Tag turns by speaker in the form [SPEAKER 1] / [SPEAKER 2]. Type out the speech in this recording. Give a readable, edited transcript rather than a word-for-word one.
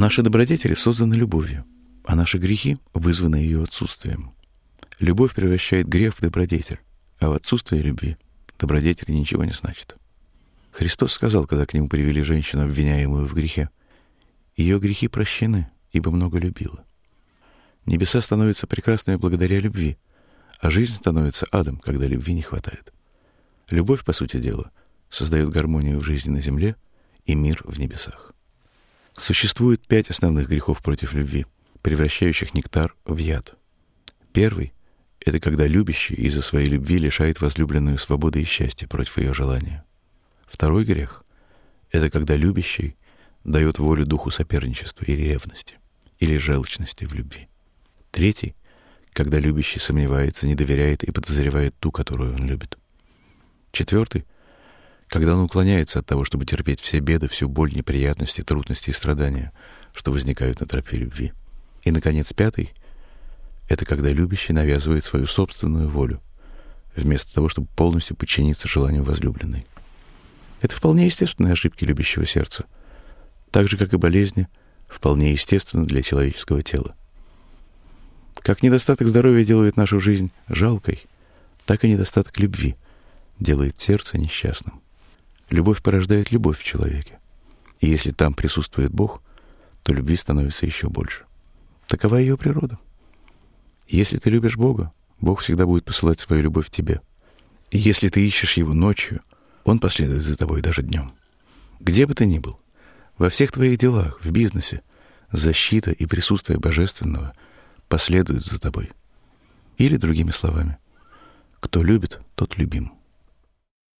[SPEAKER 1] Наши добродетели созданы любовью, а наши грехи вызваны ее отсутствием. Любовь превращает грех в добродетель, а в отсутствии любви добродетель ничего не значит. Христос сказал, когда к нему привели женщину, обвиняемую в грехе: «Ее грехи прощены, ибо много любила». Небеса становятся прекрасными благодаря любви, а жизнь становится адом, когда любви не хватает. Любовь, по сути дела, создает гармонию в жизни на земле и мир в небесах. Существует 5 основных грехов против любви, превращающих нектар в яд. Первый — это когда любящий из-за своей любви лишает возлюбленную свободы и счастья против ее желания. Второй грех — это когда любящий дает волю духу соперничества или ревности, или желчности в любви. Третий — когда любящий сомневается, не доверяет и подозревает ту, которую он любит. Четвертый — когда он уклоняется от того, чтобы терпеть все беды, всю боль, неприятности, трудности и страдания, что возникают на тропе любви. И, наконец, пятый — это когда любящий навязывает свою собственную волю, вместо того, чтобы полностью подчиниться желанию возлюбленной. Это вполне естественные ошибки любящего сердца, так же, как и болезни, вполне естественно для человеческого тела. Как недостаток здоровья делает нашу жизнь жалкой, так и недостаток любви делает сердце несчастным. Любовь порождает любовь в человеке. И если там присутствует Бог, то любви становится еще больше. Такова ее природа. Если ты любишь Бога, Бог всегда будет посылать свою любовь в тебе. И если ты ищешь Его ночью, Он последует за тобой даже днем. Где бы ты ни был, во всех твоих делах, в бизнесе, защита и присутствие Божественного последуют за тобой. Или, другими словами, кто любит, тот любим.